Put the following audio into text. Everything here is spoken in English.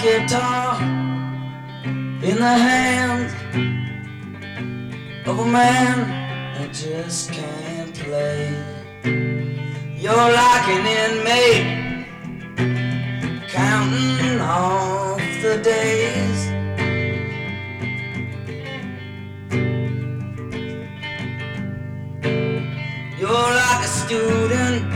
guitar in the hands of a man who just can't play. You're like an inmate counting off the days. You're like a student